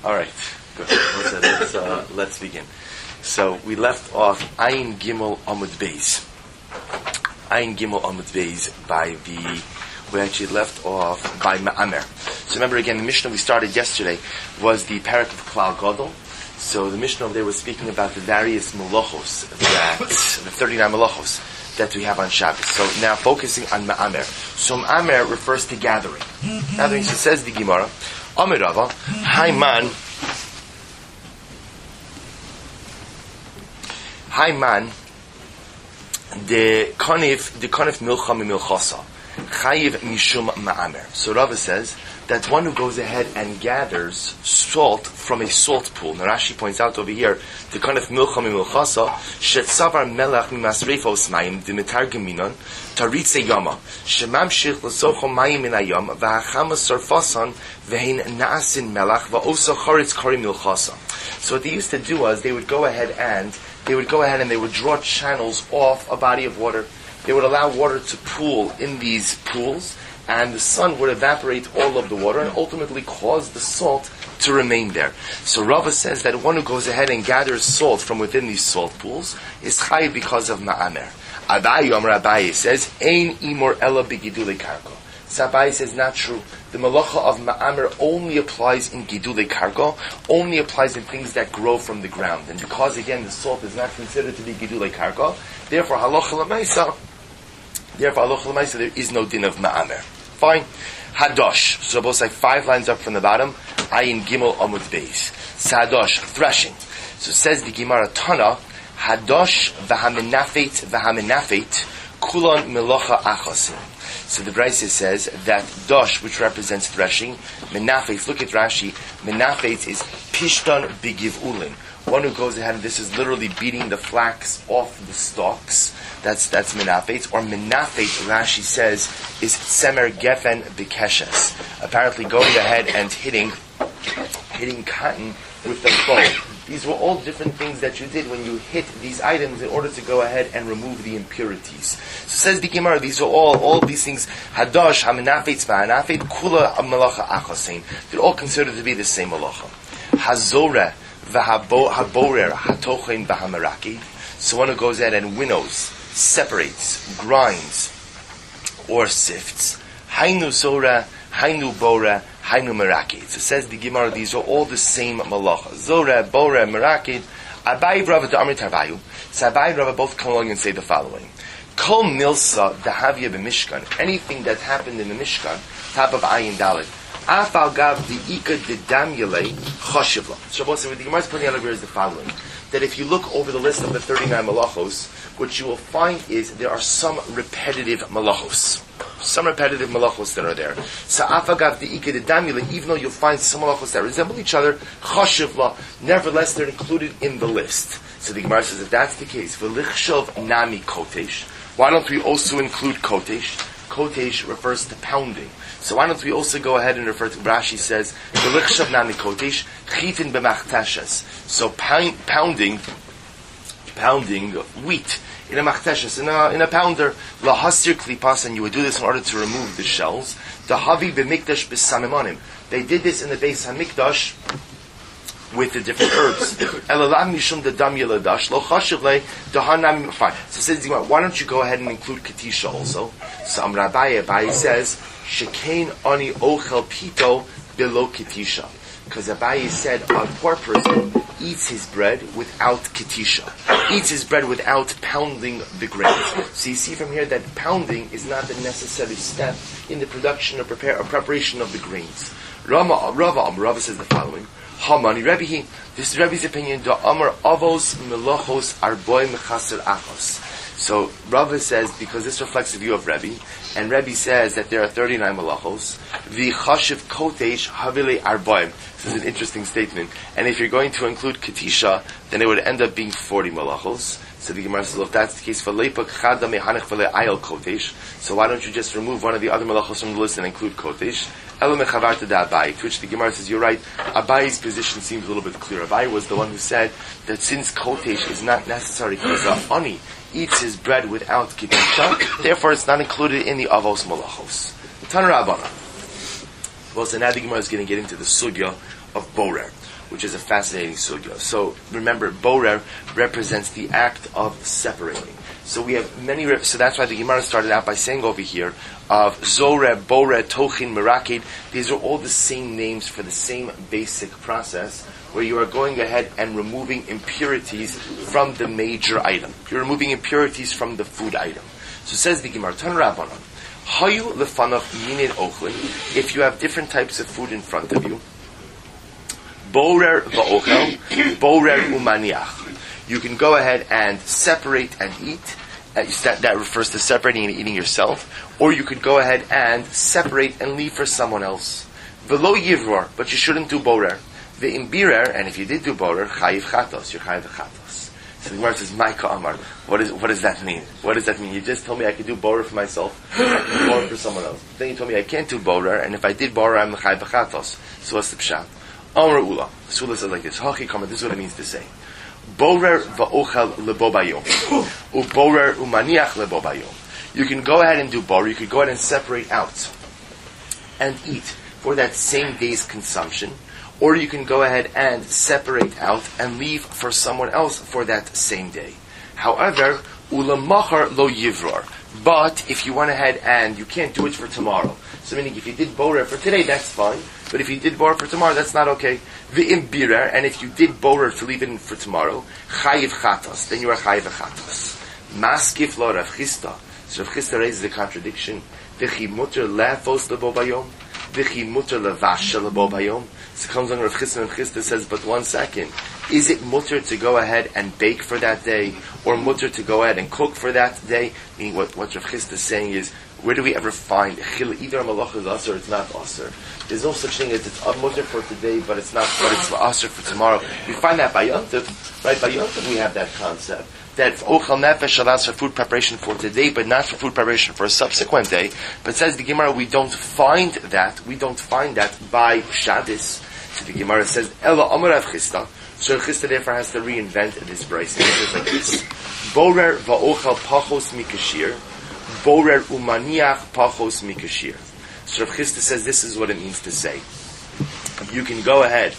All right, good. Let's begin. So we left off Ayin Gimel Amud Beis. Ayin Gimel Amud Beis we actually left off by Ma'amer. So remember again, the Mishnah we started yesterday was the Parak of Klal Gadol. So the Mishnah over there was speaking about the various malachos, the 39 malachos that we have on Shabbos. So now focusing on Ma'amer. So Ma'amer refers to gathering. Gathering, so says the Gemara, Amir Rava, Hayman, the Kanif Milcha Milchasa, Chayiv Mishum Ma'amer. So Rava says that one who goes ahead and gathers salt from a salt pool. Now Rashi points out over here, the Kanif Milcha Milchasa, Shetzavar Melach Mimasrefos Mayim, Dimitar Geminon, Taritze Yama, Shemamshich L'socho Mayim in Ayam, V'achama Sarfasan, V'hein Na'asin Melach, V'osa Charitz Kari Milchasa. So what they used to do was, they would go ahead and they would draw channels off a body of water. They would allow water to pool in these pools, and the sun would evaporate all of the water and ultimately cause the salt to remain there. So Rava says that one who goes ahead and gathers salt from within these salt pools is chayiv because of Ma'amer. Abaye says, Ein imor ela b'gidulei karka. So Abaye says, not true. The malacha of Ma'amer only applies in Gidulei Karka, only applies in things that grow from the ground. And because, again, the salt is not considered to be Gidulei Karka, therefore, halacha l'maisa, there is no din of Ma'amer. Fine. Hadosh. So both like 5 lines up from the bottom. Ayin Gimel Amud Beis. Sadosh, threshing. So says the Gemara Tana, Hadosh v'hamenafet kulon melocha achosim. So the Brisa says that dosh, which represents threshing, menafet, look at Rashi, menafet is pishton b'givulin. One who goes ahead and this is literally beating the flax off the stalks. That's menafet. Or menafet, Rashi says, is semer gefen b'keshes. Apparently going ahead and hitting cotton with the bow. These were all different things that you did when you hit these items in order to go ahead and remove the impurities. So says the Gemara, these are all these things, Hadosh, Hamenafet, V'hanafet, Kula Malacha Achosein. They're all considered to be the same malacha. Hazoreh, V'haborer, Hatochen, V'hameraki. So one who goes ahead and winnows, separates, grinds, or sifts. Hainu Zoreh, Hainu Boreh, Hainu Merakid. So says the Gemara, these are all the same malacha. Zoreh, Boreh, Merakid. Abaye Rava D'Amri Tarvayu. So Abaye Rava both come along and say the following. Kol Milsa Dahavya B'Mishkan. Anything that happened in the Mishkan, top of Ayin Dalet. Afal Gav Di'ika D'Damyele Choshivla. So what the Gemara is putting out over here is the following. That if you look over the list of the 39 malachos, what you will find is there are some repetitive malachos. Some repetitive malachos that are there. So afagav de'ika dedamila, even though you'll find some malachos that resemble each other, chashivla, nevertheless they're included in the list. So the Gemara says if that's the case, v'lichshav nami kotesh. Why don't we also include kotesh? Kotesh refers to pounding. So why don't we also go ahead and refer to, Rashi says, v'lichshav nami kotesh, chitin b'machtashas. So pounding wheat in a machteshes, in a pounder, lahasir klipas, and you would do this in order to remove the shells. The havi b'mikdash b'samimonim. They did this in the Beis Hamikdash with the different herbs. Elalam mishum dedam yeladash lo chashiv le dahanam. Fine. So says the Gemara, why don't you go ahead and include katisha also? So Abaye says shekain ani ochel pito below katisha. Because Abaye said a poor person eats his bread without katisha, eats his bread without pounding the grains. So you see from here that pounding is not the necessary step in the production or preparation of the grains. Rava says the following. Hamani Rebbe, this is Rebbe's opinion, da amar avos melachos arboy mechaser achos. So Rava says, because this reflects the view of Rebbe, and Rebbe says that there are 39 malachos, the chashiv kotesh havile arboim. This is an interesting statement. And if you're going to include katisha, then it would end up being 40 malachos. So the Gemara says, well, if that's the case, so why don't you just remove one of the other malachos from the list and include kotesh? To which the Gemara says, you're right, Abaye's position seems a little bit clearer. Abaye was the one who said that since kotesh is not necessary because the ani eats his bread without katisha, therefore it's not included in the avos malachos. Tanur Abana. Well, so now the Gemara is going to get into the sugya of borer. which is a fascinating sugya. So remember, borer represents the act of separating. So we have many. So that's why the Gemara started out by saying over here of Zoreh, Boreh, Tochin, Merakid. These are all the same names for the same basic process, where you are going ahead and removing impurities from the major item. You're removing impurities from the food item. So says the Gemara, Tan Rabbanon, Hayu lefanach minin ochlin. If you have different types of food in front of you, Borer va'ochel, Borer umaniach. You can go ahead and separate and eat. That refers to separating and eating yourself. Or you could go ahead and separate and leave for someone else. Velo yivror, but you shouldn't do borer. Ve'imbirer, and if you did do borer, chayiv chatos, you're chayiv chatos. So the Gemara says, Maika Amar, what does that mean? What does that mean? You just told me I could do borer for myself, I can do borer for someone else. Then you told me I can't do borer, and if I did borer, I'm chayiv chatos. So what's the pshat? Amar Ula. So Ula says like this, Hachi Kamar, this is what it means to say. Borer va'ochel lebo bayom. Uborer umaniach lebo bayom. You can go ahead and do borer, you could go ahead and separate out and eat for that same day's consumption, or you can go ahead and separate out and leave for someone else for that same day. However, ulamachar lo yivror. But if you went ahead and you can't do it for tomorrow, so meaning if you did borer for today, that's fine. But if you did borer for tomorrow, that's not okay. V'im birer, and if you did borer to leave it in for tomorrow, chayiv chatos, then you are chayiv chatos. Maskif lo Rav Chisda. So Rav Chisda raises the contradiction. V'chi muter lefos lebo bayom. V'chi muter levasha lebo bayom. So it comes on Rav Chisda, and Chisda says, but 1 second. Is it mutter to go ahead and bake for that day, or mutter to go ahead and cook for that day? Meaning what Rav Chisda is saying is, where do we ever find either a malach is asr or it's not asr? There's no such thing as it's mutter for today, but it's not, but it's asr for tomorrow. We find that by Yom Tov, right? By Yom Tov we have that concept that ochel nefesh allows for food preparation for today, but not for food preparation for a subsequent day. But says the Gemara, we don't find that by Shabbos. So the Gemara says, Ela Amar Rav Chisda. So Rav Chisda therefore has to reinvent this brayso. It like this: Borer va'ochel pachos mikashir, borer umaniach pachos mikashir. So Rav Chisda says this is what it means to say. You can go ahead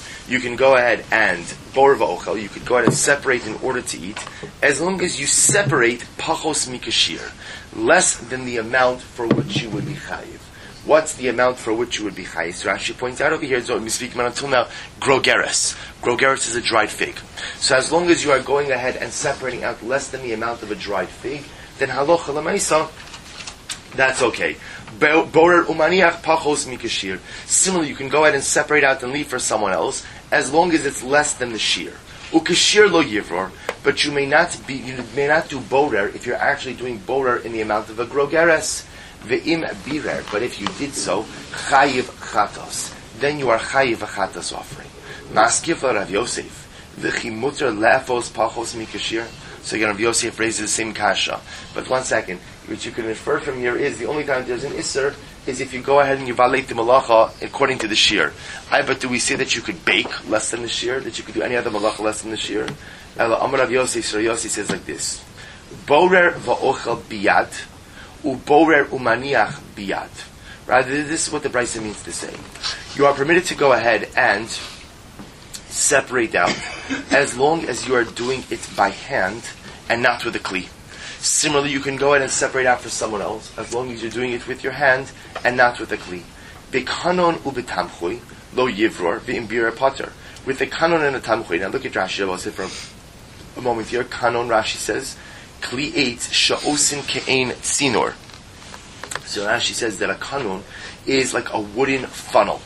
and borer va'ochel, you could go ahead and separate in order to eat, as long as you separate pachos mikashir, less than the amount for which you would be chayiv. What's the amount for which you would be chayiv? So Rashi points out over here, so we speak about until now, grogeres. Grogeres is a dried fig. So as long as you are going ahead and separating out less than the amount of a dried fig, then halocha l'maisa, that's okay. Borer umaniach pachos mikashir. Similarly, you can go ahead and separate out and leave for someone else, as long as it's less than the shear. Ukashir lo yivror, but you may not do borer if you're actually doing borer in the amount of a grogeres. Ve'im birer, but if you did so, chayiv chatos, then you are chayiv a chatos offering. Maskif la Rav Yosef, v'chi muter lefos pachos mikashir. So again, Rav Yosef raises the same kasha. But 1 second, what you can infer from here is the only time there's an isser is if you go ahead and you violate the malacha according to the shear. But do we say that you could bake less than the shear? That you could do any other malacha less than the shear? Amar Rav Yosef, so Rav Yosef says like this: Borer va'ochel biyad, uborer umaniach biyad. Right? This is what the brayso means to say. You are permitted to go ahead and separate out as long as you are doing it by hand and not with a kli. Similarly, you can go ahead and separate out for someone else as long as you're doing it with your hand and not with a kli. Bekanon ubetamchui lo yivror v'imbira potter. With a kanon and a tamchui. Now look at Rashi. I'll say for a moment here. Kanon, Rashi says, kli eitz sha'osin ke'ein tzinor. So Rashi says that a kanon is like a wooden funnel.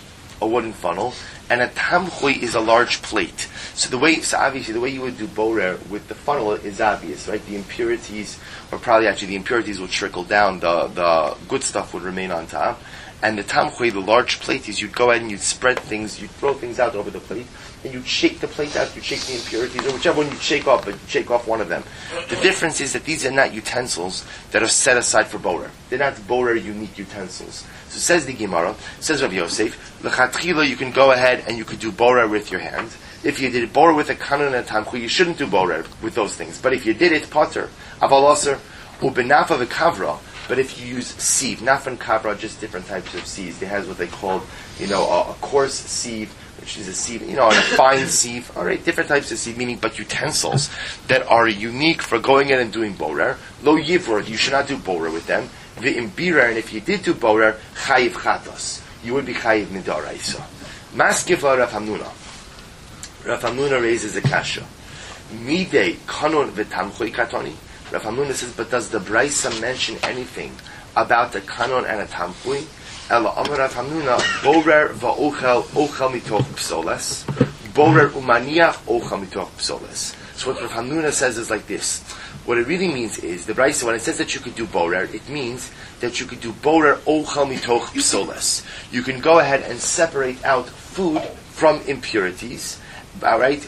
And a tamchui is a large plate. So obviously the way you would do borer with the funnel is obvious, right? The impurities will trickle down. The good stuff would remain on top. And the tamchui, the large plate, is you'd go ahead and you'd spread things, you'd throw things out over the plate, and you'd shake the plate out, you'd shake the impurities, or whichever one you'd shake off, but you'd shake off one of them. The difference is that these are not utensils that are set aside for borer. They're not borer unique utensils. So says the Gemara, says Rav Yosef, l'chatchila you can go ahead and you could do borer with your hand. If you did borer with a kanon and a tamchui, you shouldn't do borer with those things. But if you did it, potter, aval aser, ubenafa v'kavra. But if you use sieve, naf and kavra, just different types of sieves. They have what they call, a coarse sieve, which is a sieve, and a fine sieve. All right, different types of sieve, meaning but utensils that are unique for going in and doing borer. Lo yivor, you should not do borer with them. V'imbirer, and if you did do borer, chayiv chatos, you would be chayiv midaraisa. Maskiv la Rav Hamnuna. Rav Hamnuna raises a kasha. Midei kanon v'tamchui katoni. Rav Hamnuna says, but does the Brisa mention anything about the kanon and a tamchui? Ela Amar Rav Hamnuna, borer va'ochel ochel mitoch psoles, borer umaniach ochel mitoch psoles. So what Rav Hamnuna says is like this. What it really means is, the Brisa, when it says that you could do borer, it means that you could do borer ochel mitoch psoles. You can go ahead and separate out food from impurities. Alright?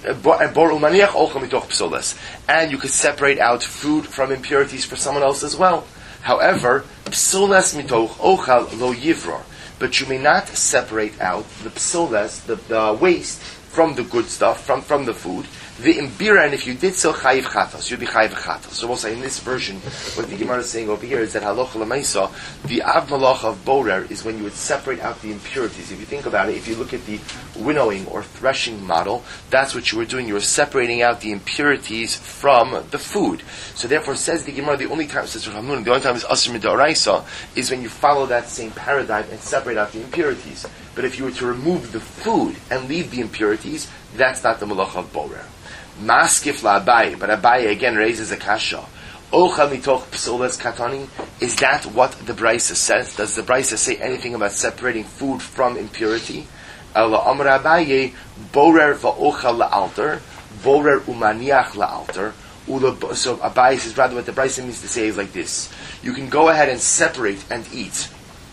And you could separate out food from impurities for someone else as well. However, psoles mitoch ochal lo yivror. But you may not separate out the psoles, the waste, from the good stuff, from the food. The imbira, and if you did so, chayiv chatos, you'd be chayiv chatos. So we'll say in this version, what the Gemara is saying over here is that halacha lemaisa, the av malach of borer is when you would separate out the impurities. If you think about it, if you look at the winnowing or threshing model, that's what you were doing. You were separating out the impurities from the food. So therefore, says the Gemara, the only time, says the only time is asr midaraisa is when you follow that same paradigm and separate out the impurities. But if you were to remove the food and leave the impurities, that's not the malach of borer. Maskif la Abaye, but Abaye again raises a kasha. Ochel mitoch psoles katani. Is that what the Brisa says? Does the Brisa say anything about separating food from impurity? Ela Amar Abaye, borer va'ochel la'alter, borer umaniach la'alter. So Abaye says, rather what the Brisa means to say is like this. You can go ahead and separate and eat,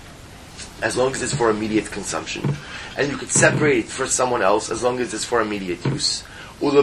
as long as it's for immediate consumption. And you could separate it for someone else, as long as it's for immediate use. But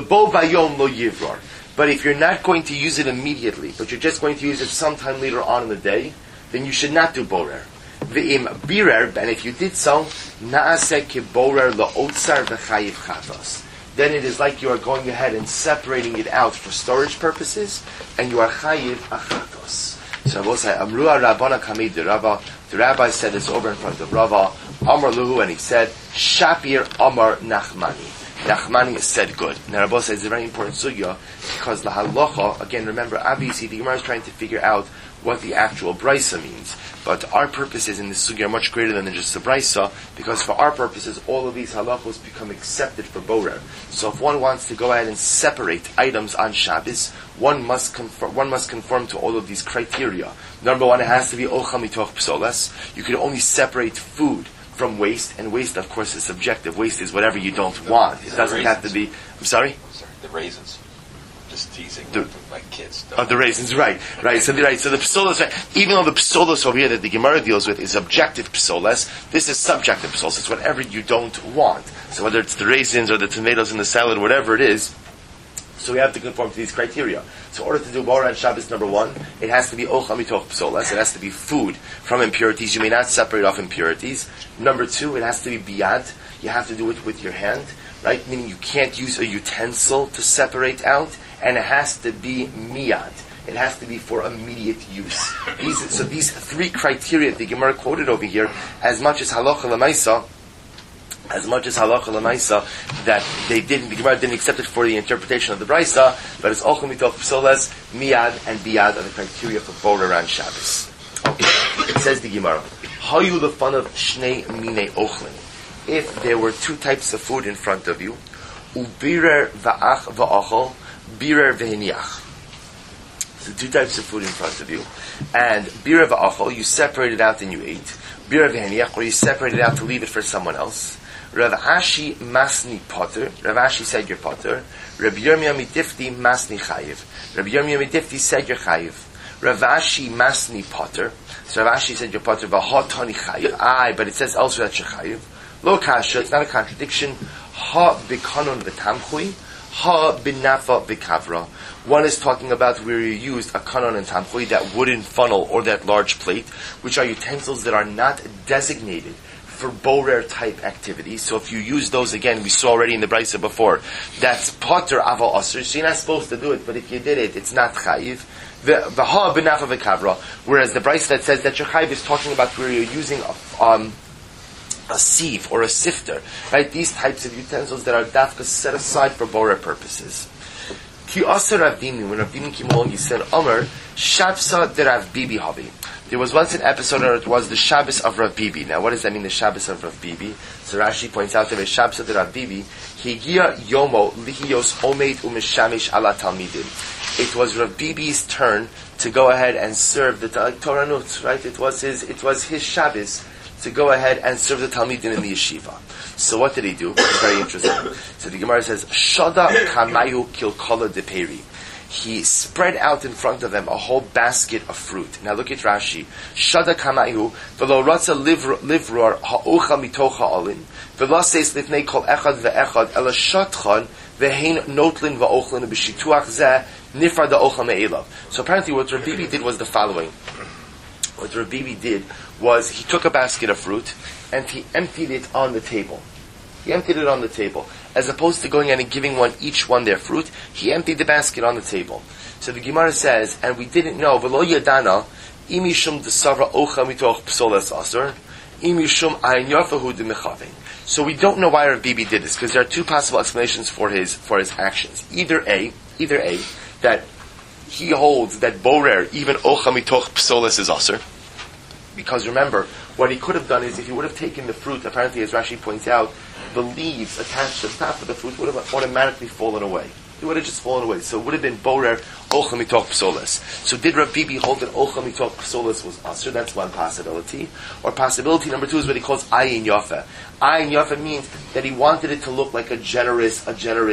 if you're not going to use it immediately, but you're just going to use it sometime later on in the day, then you should not do borer. V'im birer, and if you did so, naaseh kiborer la'otzar v'chayiv chatos. Then it is like you are going ahead and separating it out for storage purposes, and you are chayiv achatos. So I will say, Amrua Rabbana Kamid the Rava. The rabbi said this over in front of Rava. Amar Luhu, and he said, Shapir Amar Nachmani. Nachmani said good. Now Rabbi says it's a very important sugya because the halacha, again remember, obviously the Gemara is trying to figure out what the actual brisa means. But our purposes in this sugya are much greater than just the brisa, because for our purposes all of these halachos become accepted for borer. So if one wants to go ahead and separate items on Shabbos, one must conform to all of these criteria. Number one, it has to be ochel mitoch psoles. You can only separate food from waste, and waste, of course, is subjective. Waste is whatever you don't want. It doesn't have to be. I'm sorry. The raisins. Just teasing my kids. The raisins, right. So the psolos, right. Even though the psolos over here that the Gemara deals with is objective psolos, this is subjective psolos. It's whatever you don't want. So whether it's the raisins or the tomatoes in the salad, whatever it is. So we have to conform to these criteria. So in order to do borer on Shabbos, number one, it has to be ochel mitoch psoles. It has to be food from impurities. You may not separate off impurities. Number two, it has to be biyad. You have to do it with your hand, right? Meaning you can't use a utensil to separate out, and it has to be miyad. It has to be for immediate use. These three criteria the Gemara quoted over here, as much as halacha l'maisa, that the Gemara didn't accept it for the interpretation of the Brisa, but it's ochel mitoch psoles, miyad, and biyad are the criteria for borer on Shabbos. Okay. It says the Gemara, hayu lefan of shnei minei ochlin. If there were two types of food in front of you, ubirer va'achol, birer v'hiniach. So two types of food in front of you, and birer va'achol, you separate it out and you ate. Birer v'hiniach, or you separate it out to leave it for someone else. Rav Ashi masni potter. Rav Ashi said you're potter. Rabbi Yirmiyah mitifti masni chayiv. Rabbi Yirmiyah mitifti said you're chayiv. Rav Ashi masni potter. So Rav Ashi said you're potter. V'hotani chayiv. But it says elsewhere that you're chayiv. Lo kasha. It's not a contradiction. Ha bikanon v'tamchui. Ha binafa v'kavra. One is talking about where you used a kanon and tamchui, that wooden funnel or that large plate, which are utensils that are not designated for borer type activities. So if you use those, again, we saw already in the Brisa before, that's potter aval asr, so you're not supposed to do it, but if you did it, it's not chayiv. V'ha b'nafa v'kavra. Whereas the Brisa that says that your chayiv is talking about where you're using a sieve or a sifter, right? These types of utensils that are dafka set aside for borer purposes. Ki asa Rav Dimi, when Rav Dimi came along, he said, Omer, Shabsa de Rav Bibi Havi. There was once an episode where it was the Shabbos of Rav Bibi. Now, what does that mean, the Shabbos of Rav Bibi? So Rashi points out that the Shabbos of Rav Bibi, Higia Yomo Lihios Omeid Umeshamish Ala Talmidim. It was Rav Bibi's turn to go ahead and serve the Torah Nut, right? It was his Shabbos to go ahead and serve the Talmidim in the yeshiva. So what did he do? It's very interesting. So the Gemara says, Shada Kamayu Kilkola de Peri. He spread out in front of them a whole basket of fruit. Now look at Rashi. Shada Kamayu Velo Ratza Livror Ha'ocha Mitocha Olin Velo Seis Lifnei Kol Echad Ve'echad Ela Shatchan Ve'hein Notlin Va'ochlin B'shituach Zeh Nifar Da'ocha Me'elav. So apparently what Rav Bibi did was the following. What Rav Bibi did was he took a basket of fruit and he emptied it on the table. He emptied it on the table. As opposed to going in and giving each one their fruit, he emptied the basket on the table. So the Gemara says, and we didn't know, V'lo yadana, imishum desavra ocha mitoch psolas asur, imishum ayin yafahu de mechavin. So we don't know why Rav Bibi did this, because there are two possible explanations for his actions. Either A, that he holds that borer, even ocha mitoch psolas is asur. Because remember, what he could have done is, if he would have taken the fruit, apparently as Rashi points out, the leaves attached to the top of the fruit would have automatically fallen away. It would have just fallen away. So it would have been borer ocha mitoch psolas. So did Rav Bibi hold that ocha mitoch psolas was asur? That's one possibility. Or possibility number two is what he calls ayin yafa. Ayin yafa means that he wanted it to look like a generous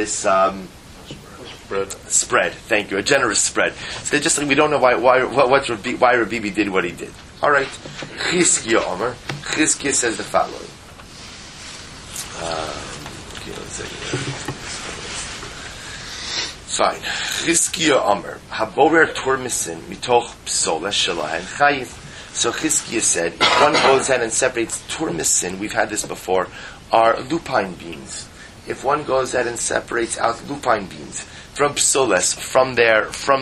spread. Thank you, a generous spread. So just like we don't know why Rav Bibi did what he did. All right, Chizkiya Omer. Chizkiya says the following. Fine. Chizkiya Omer. Haborer turmisin mitoch psola shelahen chayiv. So Chizkiya said, if one goes ahead and separates turmisin, we've had this before, are lupine beans. If one goes ahead and separates out lupine beans from psoles, from their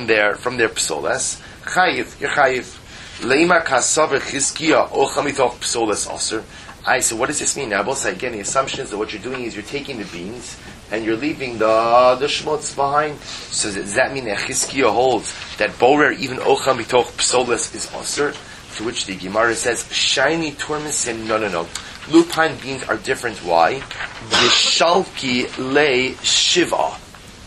psoles, chayiv, you're chayiv. Leima kasaver Chizkiya ocha mitoch psoles aser. So what does this mean? Now, both say again, the assumption is that what you're doing is you're taking the beans and you're leaving the shmutz behind. So does that mean that Chizkiya holds that borer, even ocha mitoch psoles, is aser? To which the Gemara says, shiny turmisin, no. Lupine beans are different. Why? Yishalki le shiva.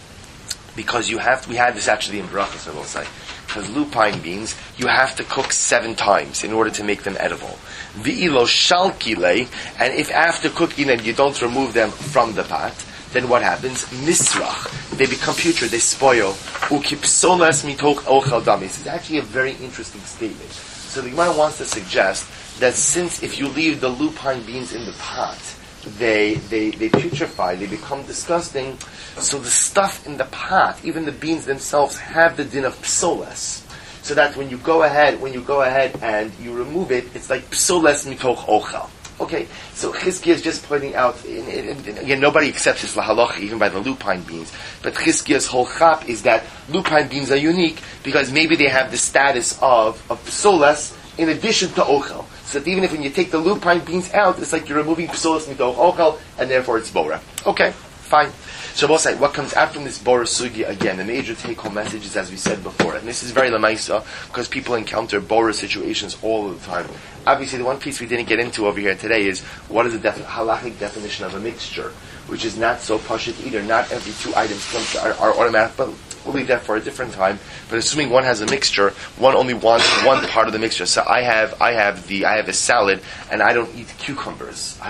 Because we had this actually in Brachos, I will say. Because lupine beans, you have to cook 7 times in order to make them edible. V'ilo shalkile, and if after cooking them you don't remove them from the pot, then what happens? Misrach. They become putrid, they spoil. Ukipsolas mitoch ochel damis. It's actually a very interesting statement. So the Gemara wants to suggest that since if you leave the lupine beans in the pot, they putrefy, they become disgusting. So the stuff in the pot, even the beans themselves, have the din of psoles. So that when you go ahead and you remove it, it's like psoles mitoch ochel. Okay, so Chizkiya is just pointing out, again, nobody accepts this lahalacha even by the lupine beans, but Chizkiya's whole chap is that lupine beans are unique because maybe they have the status of psoles in addition to ochel. So that even if when you take the lupine beans out, it's like you're removing psoles mitoch ochel, and therefore it's bora. Okay, fine. So we'll say, what comes out from this bora sugi, again, the major take-home message is, as we said before, and this is very lamaisa, because people encounter bora situations all the time. Obviously, the one piece we didn't get into over here today is, what is the halachic definition of a mixture, which is not so pashut either. Not every 2 items are automatic, but we'll leave that for a different time. But assuming one has a mixture, one only wants one part of the mixture. So I have a salad, and I don't eat cucumbers.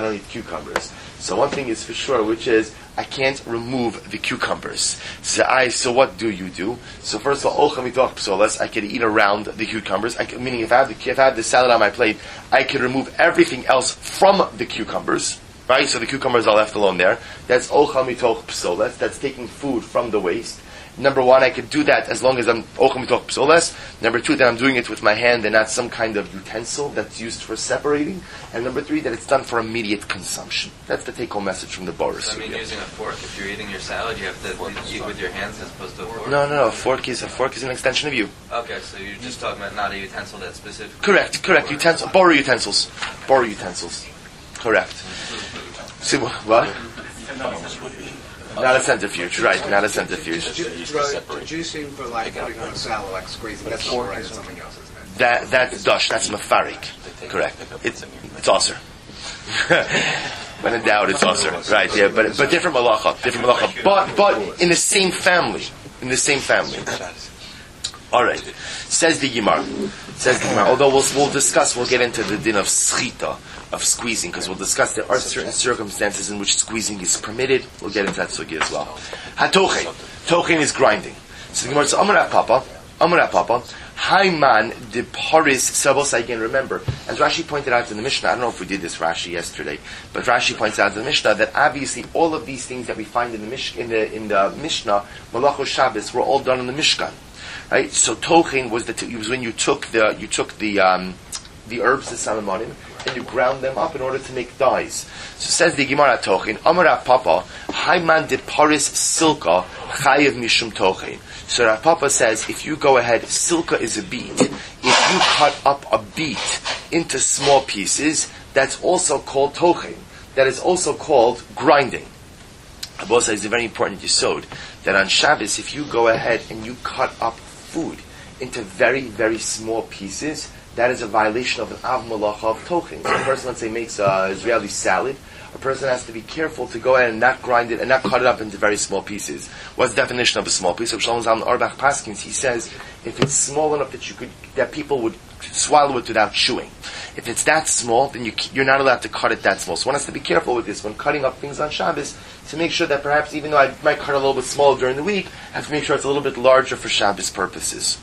So one thing is for sure, which is, I can't remove the cucumbers. So what do you do? So first of all, ocha mitoch psoles, I can eat around the cucumbers. Meaning if I have the salad on my plate, I can remove everything else from the cucumbers. Right? So the cucumbers are left alone there. That's ocha mitoch psoles. That's taking food from the waste. Number 1, I could do that as long as I'm ocha mitoch psoles. Number 2, that I'm doing it with my hand and not some kind of utensil that's used for separating. And number 3, that it's done for immediate consumption. That's the take-home message from the Boris. Does that mean using a fork? If you're eating your salad, you have to eat with your hands as opposed to a fork? No. A fork is an extension of you. Okay, so you're just talking about not a utensil that's specific. Correct. Utensil, Bora utensils. Correct. See what? Not a centrifuge, right? Not a centrifuge. Juicing for like putting on a salad, like squeezing. That's all right. It's something else, isn't it? That's dush. That's mafarik. Correct. It's also. When in doubt, it's also right. Yeah, but different malacha. But in the same family. In the same family. All right. Says the Gemara. Although we'll discuss, we'll get into the din of schita, of squeezing, because we'll discuss there are certain circumstances in which squeezing is permitted. We'll get into that sugi as well. Hatochen. Tochen is grinding. So the Gemara says, Amar Papa, Haiman de Paris Sabos. Again, remember, as Rashi pointed out in the Mishnah, I don't know if we did this Rashi yesterday, but Rashi points out in the Mishnah that obviously all of these things that we find in the Mishnah, Malachos Shabbos, were all done in the Mishkan. Right, so tochen was when you took the herbs, the salmonim, and you ground them up in order to make dyes. So says the Gemara tochen, Amar Papa, Haiman de Paris silka chayev mishum tochen. So Rav Papa says, if you go ahead, silka is a beet. If you cut up a beet into small pieces, that's also called tochen. That is also called grinding. Abba says it's a very important yesod that on Shabbos, if you go ahead and you cut up food into very, very small pieces, that is a violation of an av malacha of tochen. So a person, let's say, makes an Israeli salad. A person has to be careful to go ahead and not grind it and not cut it up into very small pieces. What's the definition of a small piece? Of Shalom Zalman Auerbach Paskins, he says, if it's small enough that people would swallow it without chewing. If it's that small, then you're not allowed to cut it that small. So one has to be careful with this when cutting up things on Shabbos, to make sure that perhaps, even though I might cut a little bit smaller during the week, I have to make sure it's a little bit larger for Shabbos purposes.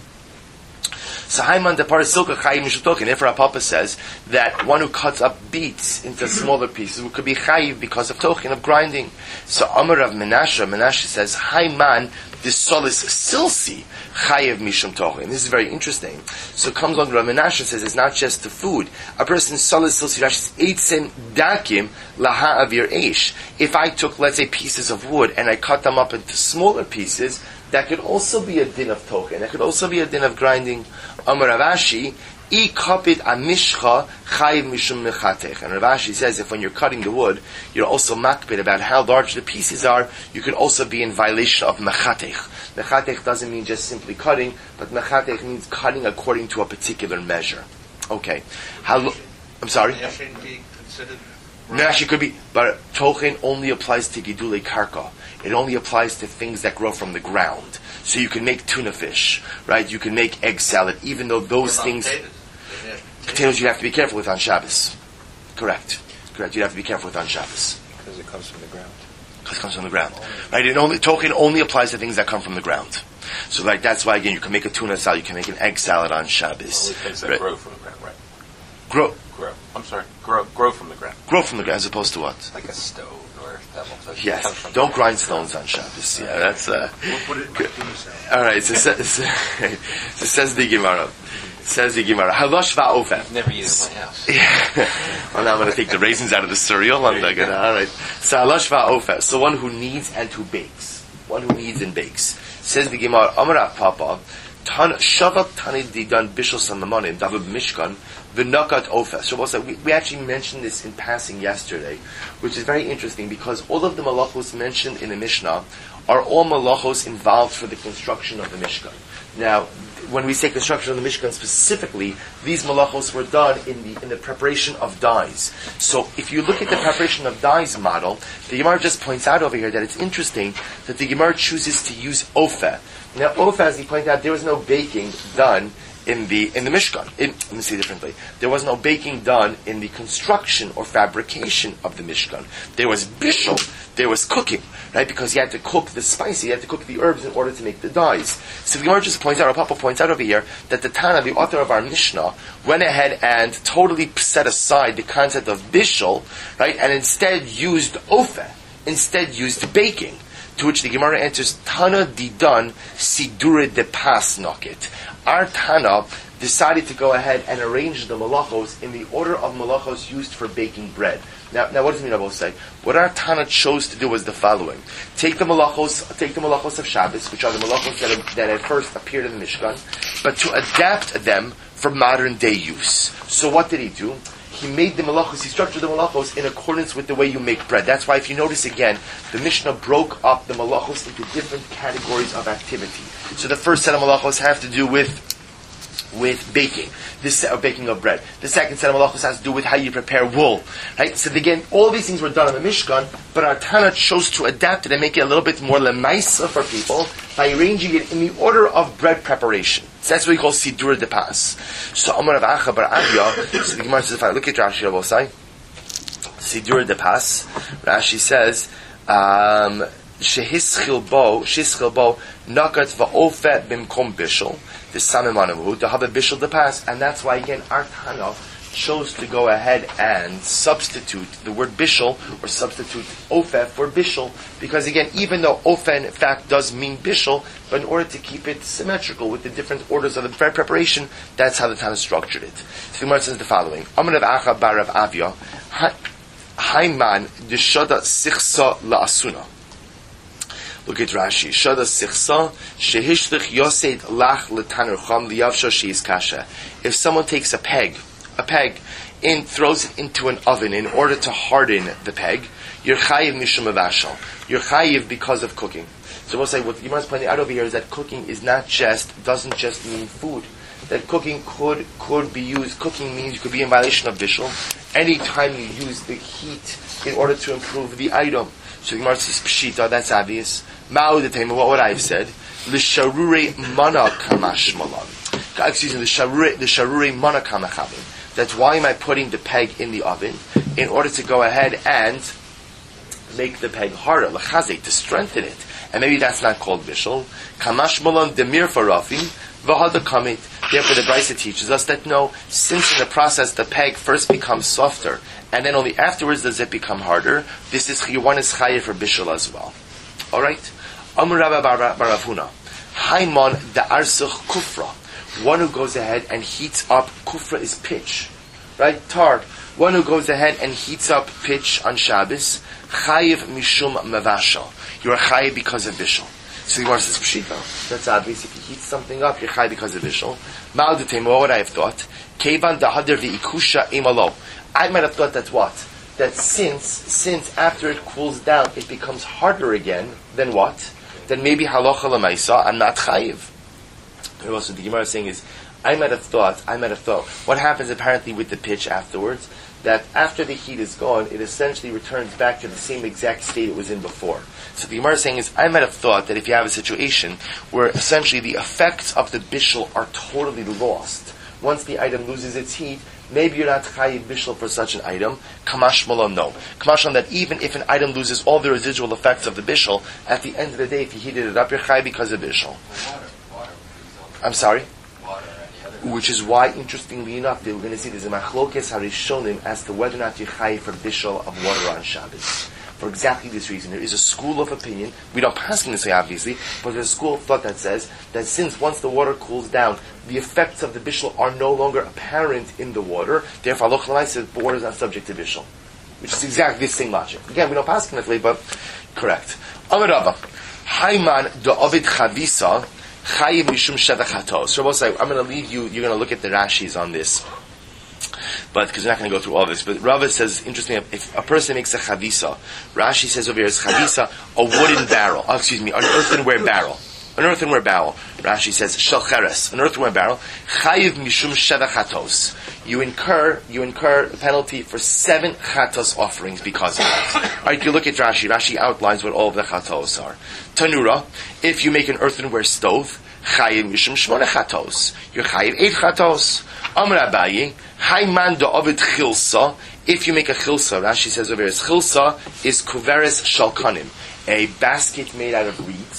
So Haiman de Parasilka Chayim Mishutokin. If Rav Papa says that one who cuts up beets into smaller pieces could be chayiv because of tochen, of grinding. So Amar Rav Menashe says Haiman de Solis Silsi Chayiv Mishum Tochen. This is very interesting. So it comes along Rav Menashe says it's not just the food. A person Solis Silsi Rashi Eitzen Dakim Laha Avir Eish. If I took, let's say, pieces of wood and I cut them up into smaller pieces, that could also be a din of tochen. That could also be a din of grinding. Amar Ravashi, I kapit amishcha chayiv mishum mechatech. And Ravashi says if when you're cutting the wood, you're also makbid about how large the pieces are, you could also be in violation of mechatech. Mechatech doesn't mean just simply cutting, but mechatech means cutting according to a particular measure. Okay. I'm sorry? Menashi could be, but tochen only applies to gidulei karka. It only applies to things that grow from the ground. So you can make tuna fish, right? You can make egg salad, even though those things... Potatoes you have to be careful with on Shabbos. Correct. You have to be careful with on Shabbos. Because it comes from the ground. Because it comes from the ground. Right? Tochen only applies to things that come from the ground. So like that's why, again, you can make a tuna salad, you can make an egg salad on Shabbos. Only things that grow from the ground, right? Grow from the ground. Grow from the ground, as opposed to what? Like a stone or pebble. Yes. Don't grind stones on Shabbos. Yeah, that's good. All right. So says the Gemara. Halosh va'ofen. Never use it in my house. Yeah. Well, now I'm going to take the raisins out of the cereal. All right. So halosh va'ofen. So one who kneads and who bakes. One who kneads and bakes. Says the Gemara. Amar Papa. Shavak Tanid Didan Bishul Samamonim David Mishkan V'Nakat Ofes. So we actually mentioned this in passing yesterday, which is very interesting because all of the malachos mentioned in the Mishnah are all malachos involved for the construction of the Mishkan. Now, when we say construction of the Mishkan specifically, these malachos were done in the preparation of dyes. So if you look at the preparation of dyes model, the Gemara just points out over here that it's interesting that the Gemara chooses to use Ofeh. Now, Ofeh, as he pointed out, there was no baking done in the Mishkan. Let me say it differently. There was no baking done in the construction or fabrication of the Mishkan. There was bishul, there was cooking, right? Because you had to cook the spice, you had to cook the herbs in order to make the dyes. So the Gemara just points out, or Papa points out over here, that the Tana, the author of our Mishnah, went ahead and totally set aside the concept of bishul, right? And instead used Ofeh, instead used baking. To which the Gemara answers, Tana didan sidure de pas nokit. Our Tana decided to go ahead and arrange the malachos in the order of malachos used for baking bread. Now what does the Rabbi say? What our Tana chose to do was the following. Take the malachos of Shabbos, which are the malachos that at first appeared in the Mishkan, but to adapt them for modern day use. So what did he do? he made the malachos, he structured the malachos in accordance with the way you make bread. That's why if you notice again, the Mishnah broke up the malachos into different categories of activity. So the first set of malachos have to do with baking. This set of baking of bread. The second set of malachos has to do with how you prepare wool. Right? So again, all these things were done in the Mishkan, but our Tana chose to adapt it and make it a little bit more lemaisa for people by arranging it in the order of bread preparation. So that's what we call Sidur de Pas. So Amar Rav Acha bar Avya, so the Gemara says, if I look at Rashi Rabosai, Sidur de Pas, Rashi says, Shehischil bo, nakat va'ofet bimkom bishul, the samimanamu, to have a bishul de Pas, and that's why again, our Tana chose to go ahead and substitute the word bishul, or substitute ofeh for bishul, because again, even though ofeh in fact does mean bishul, but in order to keep it symmetrical with the different orders of the bread preparation, that's how the Tana structured it. So the Gemara says the following: Amar Rav Acha bar Rav Avya, Hayman d'shada sichsa la'asuna. Look at Rashi. Shada sichsa shehishlich yosed lach l'tanur cham liyavsha sheis kasha. If someone takes a peg, and throws it into an oven in order to harden the peg, you're chayiv mishum avashal. You're chayiv because of cooking. So we'll say what Gemara is pointing out over here is that cooking doesn't just mean food. That cooking could be used. Cooking means you could be in violation of bishul anytime you use the heat in order to improve the item. So the Gemara says pshita. That's obvious. Ma'odetema. What would I have said? L'sharure mana kamash malan. Excuse me. L'sharure mana kamachavim. That's why am I putting the peg in the oven? In order to go ahead and make the peg harder, l'chazek, to strengthen it. And maybe that's not called bishul. Kamash malan demir farafim v'hada kamit. Therefore, the Brisa teaches us that no, since in the process the peg first becomes softer, and then only afterwards does it become harder, this is one is chayer for bishul as well. All right. Amar Rabba bar Ravuna, Hayman da'arsuch kufra. One who goes ahead and heats up, kufra is pitch, right? Tar. One who goes ahead and heats up pitch on Shabbos, chayiv mishum mavashal. You're chayiv because of bishul. So the Gemara says pshita. That's obvious. If you heat something up, you're chayiv because of bishul. Ma'adutem, what would I have thought? Kevan dahader v'ikusha imalo. I might have thought that what? That since after it cools down, it becomes harder again, then what? Then maybe halacha l'maisa, I'm not chayiv. Also, the Gemara is saying is, I might have thought, what happens apparently with the pitch afterwards, that after the heat is gone, it essentially returns back to the same exact state it was in before. So the Gemara is saying is, I might have thought that if you have a situation where essentially the effects of the bishul are totally lost, once the item loses its heat, maybe you're not chayiv bishul for such an item. Kamash malon, no. Kamash malon, that even if an item loses all the residual effects of the bishul, at the end of the day, if you heated it up, you're chayiv because of bishul. I'm sorry? Which is why, interestingly enough, we're going to see there's a machlokes harishonim as to whether or not you're chayiv for bishul of water on Shabbos. For exactly this reason, there is a school of opinion, we don't pass in this way obviously, but there's a school of thought that says that since once the water cools down, the effects of the bishul are no longer apparent in the water, therefore Allah Chalai says the water is not subject to bishul. Which is exactly the same logic. Again, we don't pass in that way, but correct. Amar Rava, Hayman da'ovid chavisa, chayiv mishum shevachatos. So I'm going to leave you, you're going to look at the Rashis on this. But because we're not going to go through all this, but Rava says, interesting, if a person makes a chavisa, Rashi says over here is chavisa, a wooden barrel, an earthenware barrel. An earthenware barrel. Rashi says, shel cheres, an earthenware barrel, chayiv mishum sheva chatos. You incur a penalty for 7 chatos offerings because of that. Alright, you look at Rashi. Rashi outlines what all of the chatos are. Tanura, if you make an earthenware stove, chayiv mishum shmona chatos. You're chayiv 8 chatos. Amar Abaye, hayman da'ovid chilsa. If you make a chilsa, Rashi says over here, chilsa is kuveres shalkanim, a basket made out of reeds.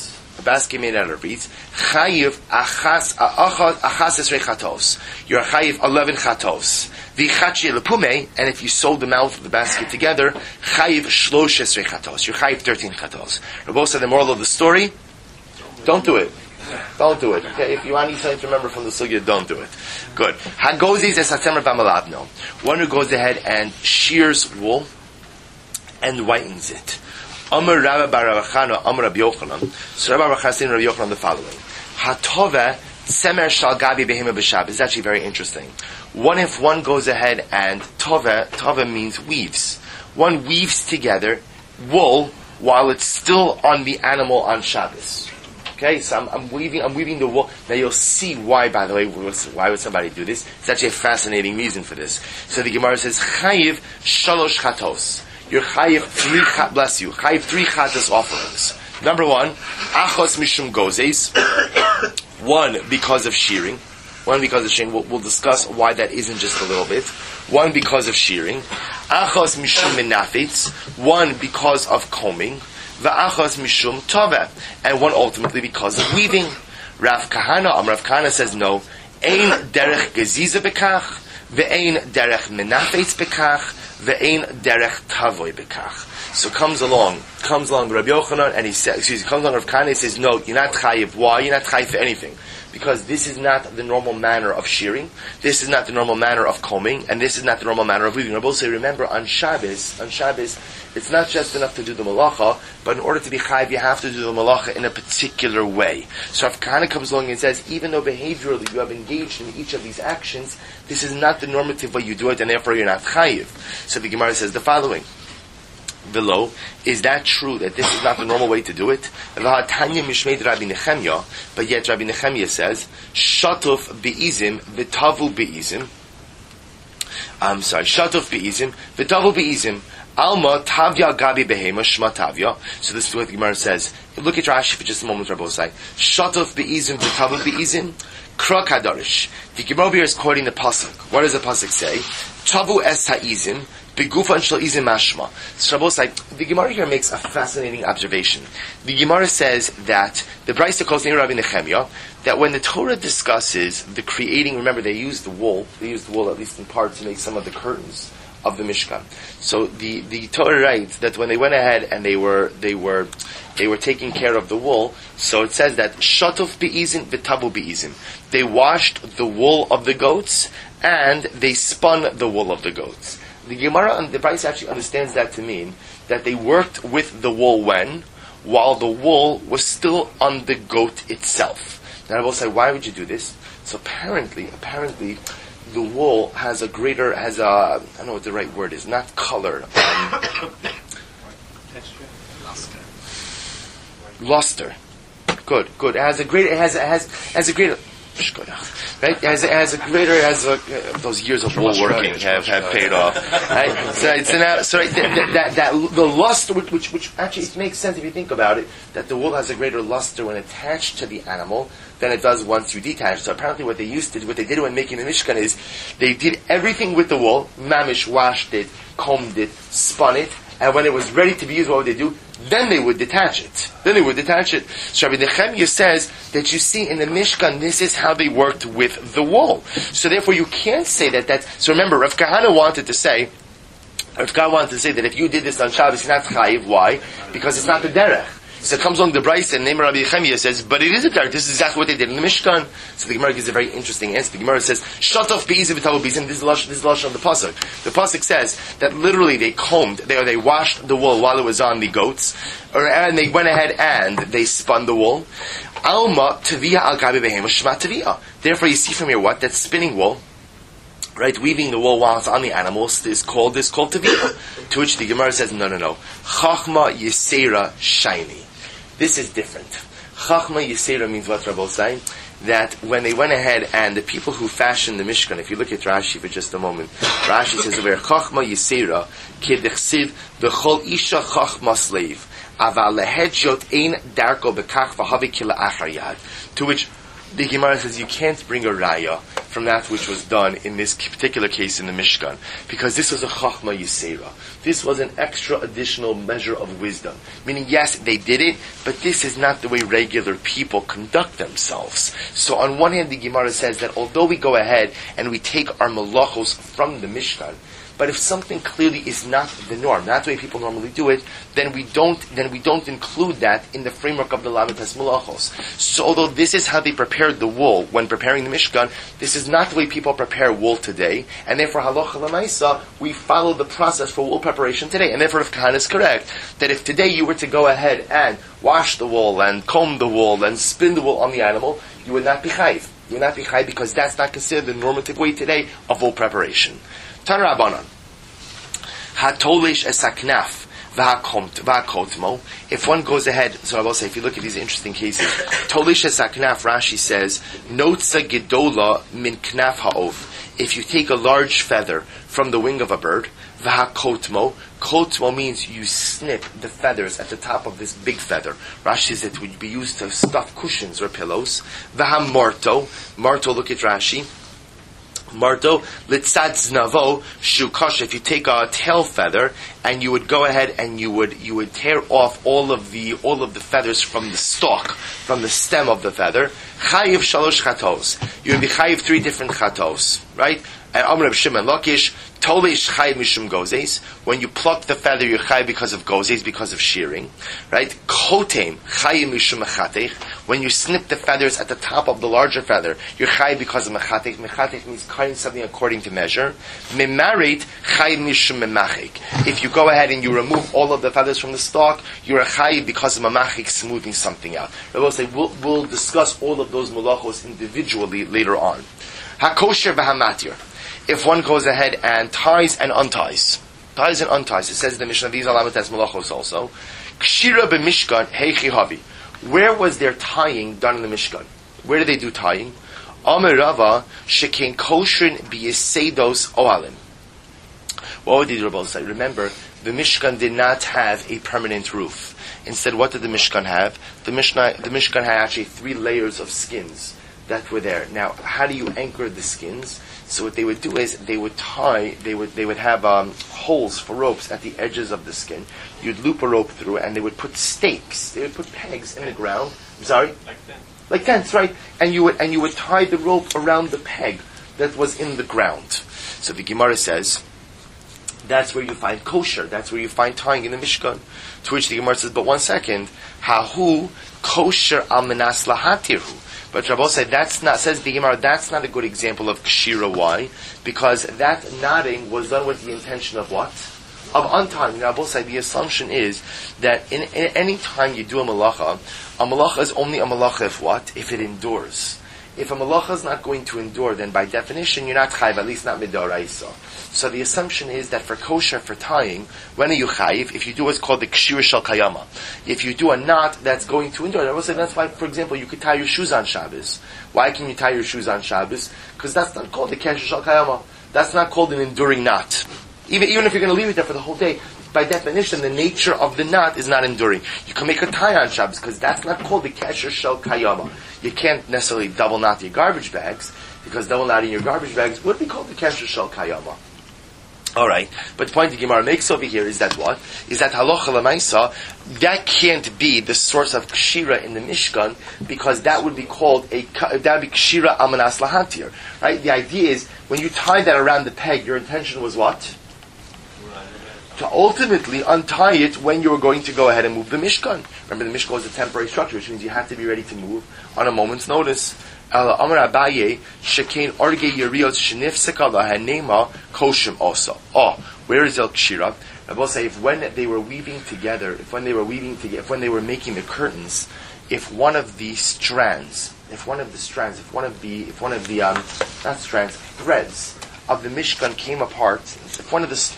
Chayiv achas esrei chatos. You're chayiv 11 chatos. V'chachi lepume, and if you sew the mouth of the basket together, chayiv shlosh esrei chatos. You're chayiv 13 chatos. Rabbi said the moral of the story: don't do it. Don't do it. Okay, if you want something to remember from the sugya, don't do it. Good. Hagozis es hatemer b'malabno. One who goes ahead and shears wool and whitens it. Amar Rabba bar Ravachana, Amar Rabbi Yochanan. So Rabbi Ravachana saying Rabbi Yochanan the following: Hatove Semer shal gabi behema b'Shabbos. It's actually very interesting. If one goes ahead and tova means weaves. One weaves together wool while it's still on the animal on Shabbos. Okay, so I'm weaving the wool. Now you'll see why, by the way, why would somebody do this? It's actually a fascinating reason for this. So the Gemara says, Chayiv shalosh chatos. You're chayiv chayiv 3 chatos offerings. Number 1, achos mishum gozes. 1, because of shearing. We'll discuss why that isn't just a little bit. 1, because of shearing. Achos mishum menafitz. 1, because of combing. Va'achos mishum tova. And 1 ultimately because of weaving. Rav Kahana says no. Ein derech geziza bekach. Ve'ein derech menafitz bekach. Ve'ein derech tavoy bekach. So comes along Rabbi Yochanan and he says, comes along Rav Kahana and says, no, you're not chayiv. Why? You're not chayiv for anything. Because this is not the normal manner of shearing, this is not the normal manner of combing, and this is not the normal manner of weaving. Rabbi say, remember, on Shabbos, it's not just enough to do the malacha, but in order to be chayiv, you have to do the malacha in a particular way. So Rav Kahana comes along and says, even though behaviorally you have engaged in each of these actions, this is not the normative way you do it, and therefore you're not chayiv. So the Gemara says the following. Below, is that true that this is not the normal way to do it? But yet Rabbi Nechemia says, Shatuf be'izim, v'tavu be'izim. Shatuf be'izim, v'tavu be'izim. Alma tavya gabi behema shma tavya. So this is what the Gemara says. Look at Rashi for just a moment, Rabbi Osai. Shatuf be'izim, v'tavu be'izim. Krak hadarish. The Gemara here is quoting the pasuk. What does the pasuk say? Tavu es ha'izim. Begufan shel izim mashma. So the Gemara here makes a fascinating observation. The Gemara says that the Brisa calls Rabbi Nechemia that when the Torah discusses the creating, remember they used the wool at least in part to make some of the curtains of the Mishkan. So the Torah writes that when they went ahead and they were taking care of the wool, so it says that shatuf be'izim v'tabu be'izim. They washed the wool of the goats and they spun the wool of the goats. The Gemara and the Brisa actually understands that to mean that they worked with the wool while the wool was still on the goat itself. Now I will say, why would you do this? So apparently, the wool has a, I don't know what the right word is, not color. Luster. Good. It has a greater, right? It has a greater, those years of wool working have paid off. Right? So the luster, which actually it makes sense if you think about it, that the wool has a greater luster when attached to the animal than it does once you detach. So apparently what they did when making the Mishkan is, they did everything with the wool, mamish, washed it, combed it, spun it, and when it was ready to be used, what would they do? Then they would detach it. So Rabbi Nechemia says that you see in the Mishkan, this is how they worked with the wool. So therefore you can't say so remember, Rav Kahana wanted to say that if you did this on Shabbos, you're not chayiv. Why? Because it's not the derech. So it comes along the Brisa and name Rabbi Nechemia says, but it is a derech. This is exactly what they did in the Mishkan. So the Gemara gives a very interesting answer. The Gemara says, "Shatov be'izim v'tavu be'izim." This is lashon of the pasuk. The pasuk says that literally they washed the wool while it was on the goats, and they went ahead and they spun the wool. Alma tavia al gabi behema shma tavia. Therefore, you see from here that spinning wool, right, weaving the wool while it's on the animals is called tavia. To which the Gemara says, no. Chachma yisera shiny. This is different. Chachma Yisera means what Rabbi saying? That when they went ahead and the people who fashioned the Mishkan, if you look at Rashi for just a moment, Rashi says over Chachma Yisera kedechsiv v'chol isha chachma slave aval lehedjot ein darko bekach v'havi kila achar yad. To which the Gemara says you can't bring a raya from that which was done in this particular case in the Mishkan, because this was a Chachma Yisera. This was an extra additional measure of wisdom. Meaning, yes, they did it, but this is not the way regular people conduct themselves. So on one hand, the Gemara says that although we go ahead and we take our malachos from the Mishkan, but if something clearly is not the norm, not the way people normally do it, then we don't include that in the framework of the Lamitas Malachos. So although this is how they prepared the wool when preparing the Mishkan, this is not the way people prepare wool today, and therefore halacha l'maisa, we follow the process for wool preparation today. And therefore, if Kahana is correct, that if today you were to go ahead and wash the wool and comb the wool and spin the wool on the animal, you would not be chayiv. You would not be chayiv because that's not considered the normative way today of wool preparation. Tan Rabbanan. Hatolish esaknaf v'hakotmo. If one goes ahead, so I will say, if you look at these interesting cases, Tolish esaknaf, Rashi says, Notza gedola min knaf ha'ov. If you take a large feather from the wing of a bird, v'hakotmo, kotmo means you snip the feathers at the top of this big feather. Rashi says it would be used to stuff cushions or pillows. V'hamorto, marto, look at Rashi. Marto litzad znavo shukash. If you take a tail feather and you would go ahead and you would tear off all of the feathers from the stalk, from the stem of the feather, chayiv shalosh chatos. You would be chayiv 3 different chatos, right? And Amr Reb Shimon Lakish, Tolish chayiv mishum gozes. When you pluck the feather, you're chayiv because of gozes, because of shearing, right? Kotem chayiv mishum mechatech. When you snip the feathers at the top of the larger feather, you're chayiv because of mechatech. Mechatech means cutting something according to measure. Memarit chayiv mishum memachik. If you go ahead and you remove all of the feathers from the stalk, you're a chayiv because of memachik, smoothing something out. I will say we'll discuss all of those malachos individually later on. Hakosher v'hamatir. If one goes ahead and ties and unties, it says in the Mishnah, these alamatas malachos also. Kshira b'mishkan heichi havi. Where was their tying done in the Mishkan? Where did they do tying? Amar Rava shekein kosherin b'yesedos ohalim. What did Rabbi say? Remember, the Mishkan did not have a permanent roof. Instead, what did the Mishkan have? The Mishkan had actually 3 layers of skins that were there. Now, how do you anchor the skins? So what they would do is they would have holes for ropes at the edges of the skin. You'd loop a rope through, and they would put stakes. They would put pegs in the ground. I'm sorry, like tents, right? And you would tie the rope around the peg that was in the ground. So the Gemara says that's where you find kosher. That's where you find tying in the Mishkan. To which the Gemara says, but one second, hahu kosher al menas lahatirhu. But Rabbi said says the Gemara, that's not a good example of kshira. Why? Because that knotting was done with the intention of what? Of untying. Rabbi said the assumption is that in any time you do a malacha is only a malacha if what? If it endures. If a malacha is not going to endure, then by definition you're not chayiv, at least not midoraisa. So the assumption is that for kosher, for tying, when are you chayiv? If you do what's called the kshira shel kayama. If you do a knot that's going to endure, that's why, for example, you could tie your shoes on Shabbos. Why can you tie your shoes on Shabbos? Because that's not called the kshira shel kayama. That's not called an enduring knot. Even if you're going to leave it there for the whole day, by definition, the nature of the knot is not enduring. You can make a tie on Shabbos because that's not called the kesher shel kayama. You can't necessarily double knot your garbage bags because double knotting your garbage bags would be called the kesher shel kayama. All right, but the point the Gemara makes over here is that what? Is that halacha l'maisa, that can't be the source of kshira in the Mishkan because that would be called that would be kshira amanas lahatir. Right? The idea is when you tie that around the peg, your intention was what? To ultimately untie it when you were going to go ahead and move the Mishkan. Remember, the Mishkan was a temporary structure, which means you have to be ready to move on a moment's notice. Amar Abaye, Shekain Orge Yeriot Shnifseka Lahanema Koshim also. Where is El Kshira? I will say, if when they were weaving together, if when they were making the curtains, if one of the threads of the Mishkan came apart, if one of the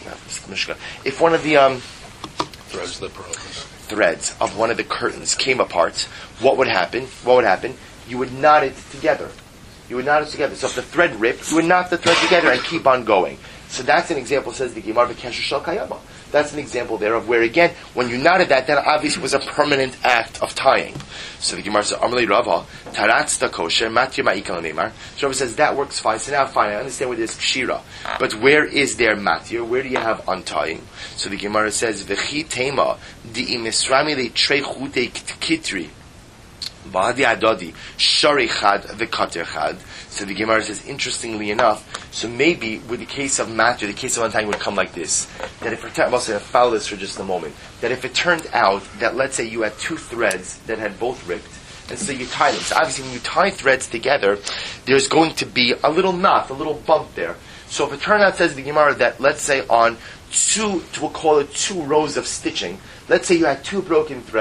threads of one of the curtains came apart, what would happen? You would knot it together. So if the thread ripped, you would knot the thread together and keep on going. So that's an example, says the Gemara, Kesher Shel Kayama. That's an example there of where, again, when you knotted that obviously was a permanent act of tying. So the Gemara says, Amalei Rava, Taratzta kosher, Matir ma'ikal neimar. So Rava says, that works fine. So now fine, I understand where there's kshira. But where is there matir? Where do you have untying? So the Gemara says, V'chi tema, di'i misrami le trei chute kitri. Ba'adi adadi, shari chad, v'kater chad. So the Gemara says, interestingly enough, so maybe with the case of matter, the case of untying would come like this. That if I'll follow this for just a moment. That if it turned out that, let's say, you had 2 threads that had both ripped, and so you tie them. So obviously when you tie threads together, there's going to be a little knot, a little bump there. So if it turned out, says the Gemara, that let's say on we'll call it 2 rows of stitching, let's say you had 2 broken threads,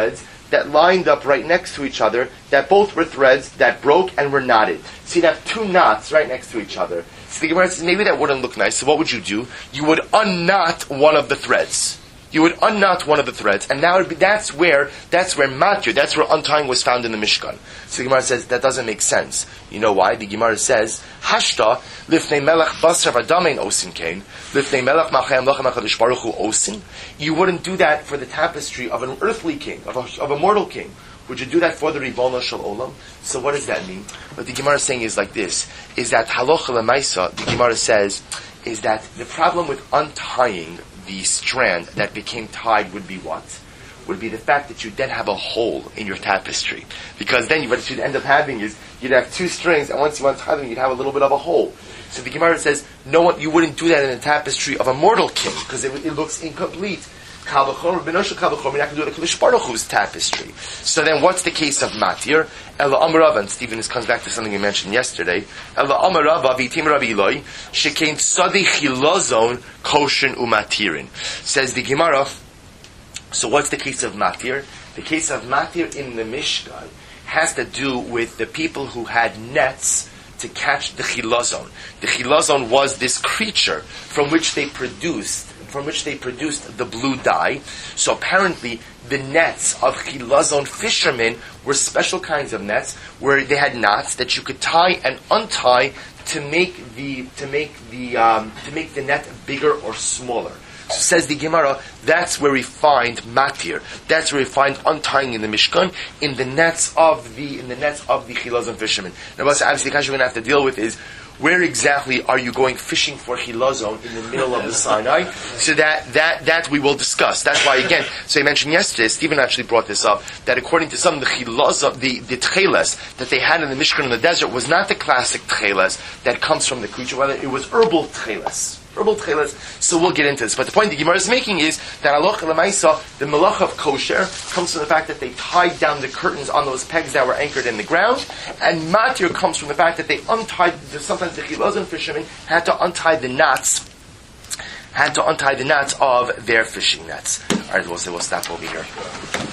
that lined up right next to each other, that both were threads that broke and were knotted. So you'd have two knots right next to each other. So the Gemara says, maybe that wouldn't look nice, so what would you do? You would unknot one of the threads. You would unknot one of the threads, and now that's where matir, that's where untying was found in the Mishkan. So the Gemara says that doesn't make sense. You know why? The Gemara says, Hashta lifnei melech basar v'adamein osin kain lifnei melech machayim lachem hakadosh baruch hu osin. You wouldn't do that for the tapestry of an earthly king, of a mortal king. Would you do that for the Ribono Shel Olam? So what does that mean? What the Gemara is saying is like this: is that halacha lemaisa? The Gemara says is that the problem with untying the strand that became tied would be what? Would be the fact that you then have a hole in your tapestry. Because then what you'd end up having is, you'd have two strings, and once you untie them, you'd have a little bit of a hole. So the Gemara says, no, you wouldn't do that in the tapestry of a mortal king, because it looks incomplete. You're not going to do the Kadosh Baruch Hu's tapestry. So then what's the case of matir? Ela Amar Rava, and Stephen, this comes back to something you mentioned yesterday. Ela Amar Rava, V'itim Rabbi Eloi, Shekein Tzadi Chilazon Koshen Umatirin. Says the Gemara, so what's the case of matir? The case of matir in the Mishkan has to do with the people who had nets to catch the chilazon. The chilazon was this creature from which they produced the blue dye. So apparently the nets of chilazon fishermen were special kinds of nets where they had knots that you could tie and untie to make the net bigger or smaller. So says the Gemara, that's where we find matir. That's where we find untying in the Mishkan, in the nets of the chilazon fishermen. Now, obviously, the question we're going to have to deal with is, where exactly are you going fishing for chilazon in the middle of the Sinai? So that we will discuss. That's why, again, so I mentioned yesterday, Stephen actually brought this up, that according to some, the chilazon, the tcheles that they had in the Mishkan in the desert was not the classic tcheles that comes from the creature, rather it was herbal tcheles. So we'll get into this. But the point the Gemara is making is that halacha l'maisa, the malach of kosher, comes from the fact that they tied down the curtains on those pegs that were anchored in the ground, and matir comes from the fact that they untied, sometimes the chilazon fishermen had to untie the knots of their fishing nets. Alright, we'll stop over here.